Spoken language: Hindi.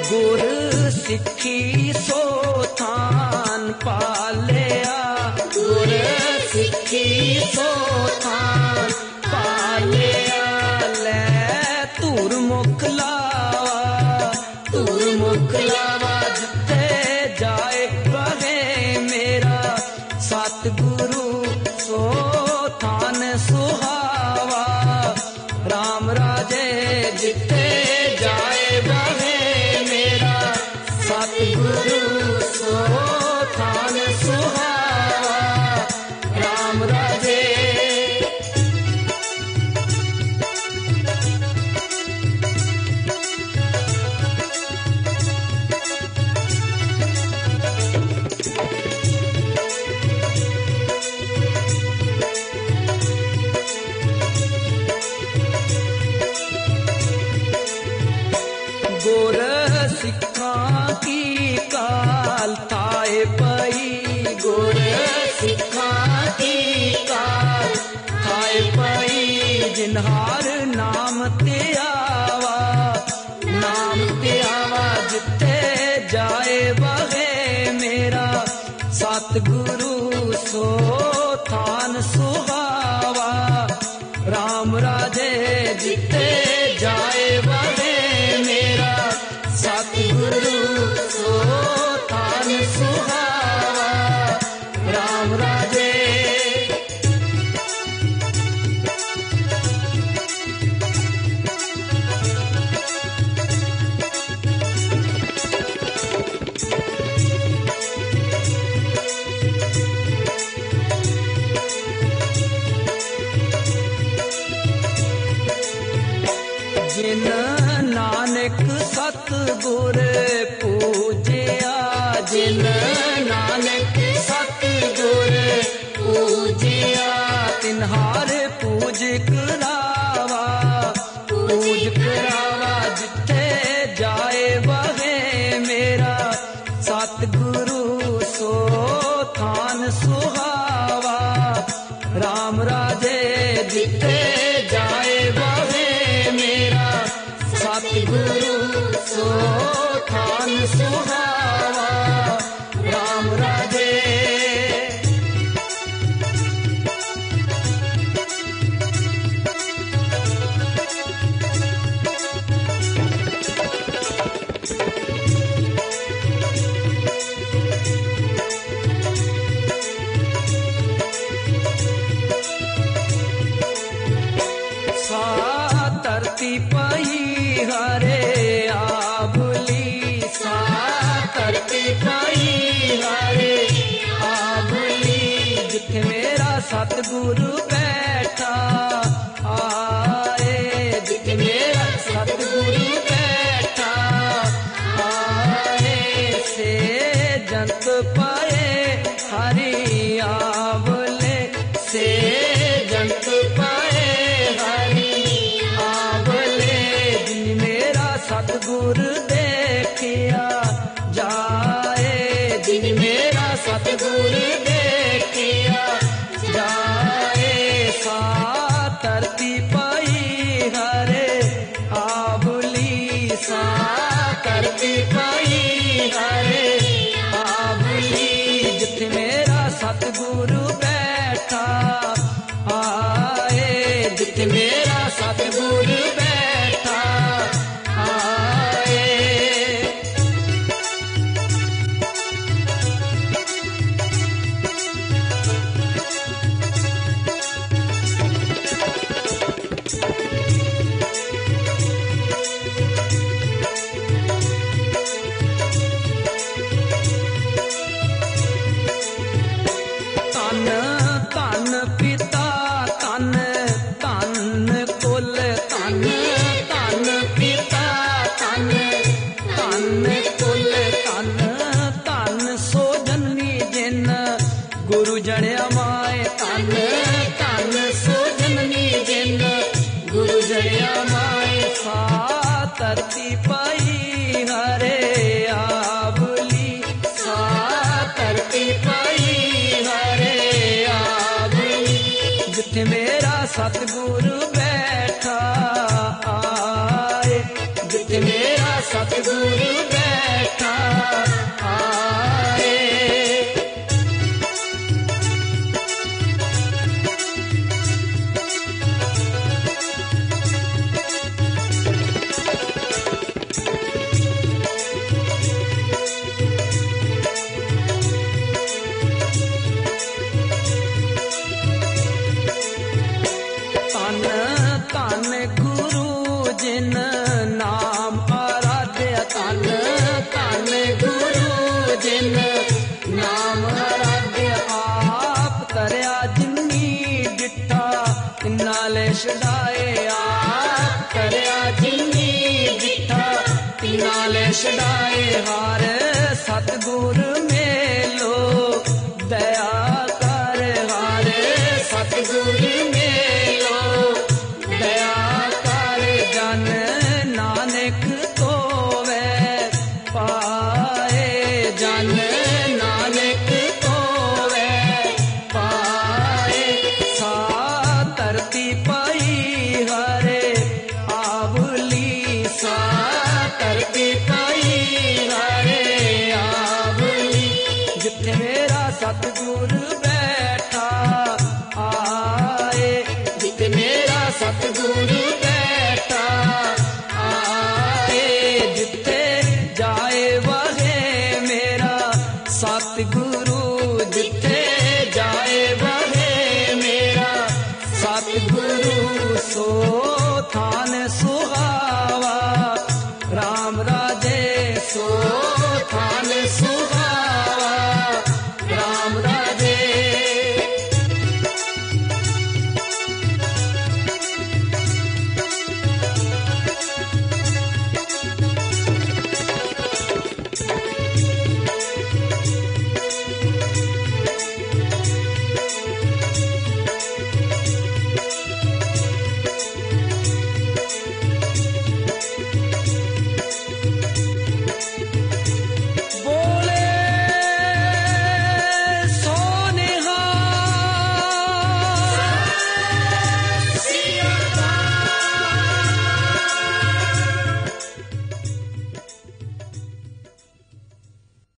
गुर सिक्खी सो थान पालिया, गुर सिक्खी सो थान पालिया। लै धूर मुख लावा, धूर मुख लावा जिथे जाए बहे मेरा, सतगुरु सो थान सुहावा। राम राजे जिथे जाए बहे मेरा, सतगुरु सो थान सुहावा। राम राजे गुर सिक्खा की काल थाए पई, गुर सिक्खा की काल थाए पई। जिन्हार नाम ते आवा, नाम ते आवा जिथे जाए बहे मेरा, सतगुरु सो थान सुहावा। राम राजे जिथे जाए बहे मेरा, सतगुरु सो थान सुहावा। राम राजे जिन नानक सतगुर पूजिया, जिन नानक सतगुर पूजिया। तिन्हार पूज करावा, पूज करावा जिथे जाए बहे मेरा, सतगुरु सो थान सुहावा। राम राजे जिथे जाए बहे मेरा, सतगुरु सो थान सुहावा। राम राजे सा धरती पई हरे आबुली, सा धरती पई हरे आबुली। जिथे मेरा सतगुरु बैठा आए, जिथे मेरा सतगुरु बैठा आए। से जंत पाए हरि आवले, से जंत पाए हरि आवले। जिन मेरा सतगुरु देखिया जाए, जिन मेरा सतगुरु देखिया जाए। सा धरती पई हरे आबुली, सा धरती पई हरे आबुली। जिथे मेरा सतगुरु बैठा आए, जिथे मेरा सतगुरु बैठा आए। तन तन पिता तन तन कुल, तन तन पिता तन तन कुल। तन तन सो जन्नी जिन गुरु जणिया माए, तन तन सो जन्नी जिन गुरु जणिया माए। सा धरती पई हरे आबुली, सा धरती पई हरे आबुली। जिथे मेरा सतगुरु बैठा आए, जिथे मेरा सतगुरु बैठा ਜਿਨ ਨਾਮ ਆਰਾਧਿਆ ਆਪ ਤਰਿਆ ਜਿਨੀ ਡਿਠਾ ਤਿਨਾਂ ਲੈ ਛਡਾਏ ਆਪ ਤਰਿਆ ਜਿਨੀ ਡਿਠਾ ਤਿਨਾਂ ਲੈ ਛਡਾਏ ਹਰ ਸਤਿਗੁਰ ਮੇਲੋ ਦਇਆ ਕਰ ਹਰ ਸਤਿਗੁਰ ਮੇਲੋ ਦਇਆ ਕਰ ਜਨ ਨਾਨਕ ਧੋਵੈ ਪਾਏ ਜਨ ਨਾਨਕ ਧੋਵੈ ਪਾਏ ਸਾ ਧਰਤੀ ਪਾਈ ਹਰੇ ਆਵਲੀ ਸਾ ਧਰਤੀ ਪਾਈ ਹਰੇ ਆਵਲੀ ਜਿੱਥੇ ਮੇਰਾ ਸਤਿਗੁਰ ਬੈਠਾ ਆਏ ਜਿੱਥੇ ਮੇਰਾ ਸਤਿਗੁਰ ਬੈਠਾ ਆਏ ਜਿੱਥੇ ਜਾਏ ਵਹੇ ਮੇਰਾ ਸਤਿਗੁਰੂ ਜਿੱਥੇ ਜਾਏ ਵਹੇ ਮੇਰਾ ਸਤਿਗੁਰੂ ਸੋ ਥਾਨ ਸੁਹਾਵਾ ਰਾਮ ਰਾਜੇ ਸੋ ਥਾਨ ਸੁਹਾਵਾ